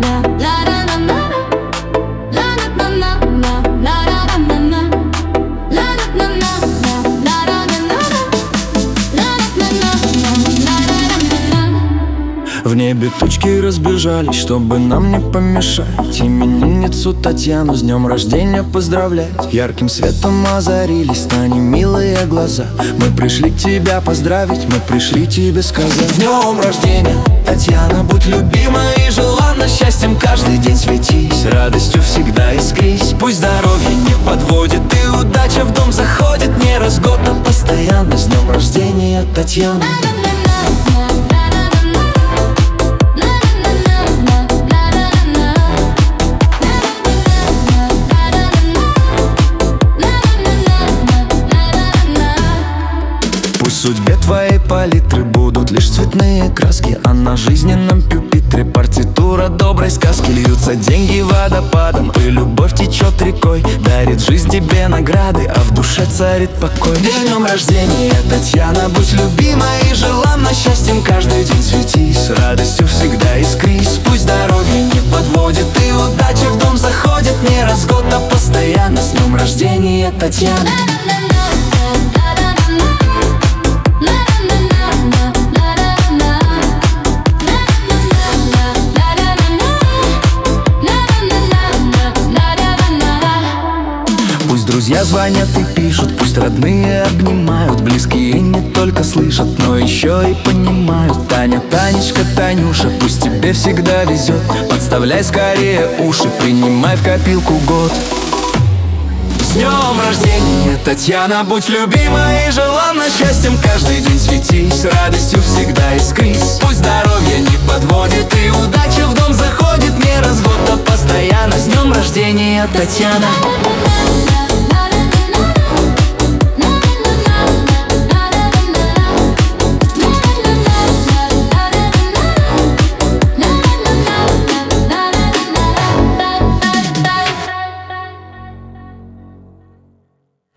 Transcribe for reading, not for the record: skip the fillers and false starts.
В небе тучки разбежались, чтобы нам не помешать именинницу Татьяну с днем рождения поздравлять. Ярким светом озарились, стали милые глаза. Мы пришли тебя поздравить, мы пришли тебе сказать: с днем рождения, Татьяна, будь любима и желанна, счастьем каждый день светись, радостью всегда искрись. Пусть здоровье не подводит и удача в дом заходит не раз в год, а постоянно. С днем рождения, Татьяна. Пусть в судьбе твоей палитры будут лишь цветные краски, а на жизненном пюпитре партитура доброй сказки. Льются деньги водопадом, и любовь течет рекой, дарит жизнь тебе награды, а в душе царит покой. С днем рождения, Татьяна, будь любима и желанна, счастьем каждый день светись, радостью всегда искрись. Пусть здоровье не подводит и удача в дом заходит не раз в год, а постоянно. С днем рождения, Татьяна. Пусть друзья звонят и пишут, пусть родные обнимают, близкие не только слышат, но еще и понимают. Таня, Танечка, Танюша, пусть тебе всегда везет, подставляй скорее уши, принимай в копилку год. С днем рождения, Татьяна, будь любима и желанна, счастьем каждый день светись, радостью всегда искрись. Пусть здоровье не подводит и удача в дом заходит не раз в год, а постоянно. С днем рождения, Татьяна.